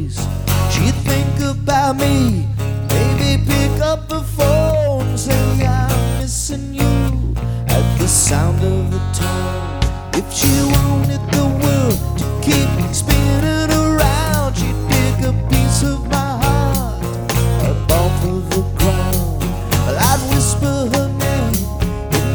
days. She'd think about me, maybe pick up the phone and say I'm missing you at the sound of the tone. If she wanted the world to keep spinning